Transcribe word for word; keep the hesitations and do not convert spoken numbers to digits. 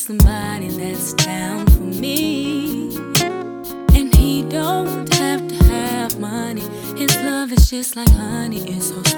somebody that's down for me. And he don't have to have money. His love is just like honey, it's so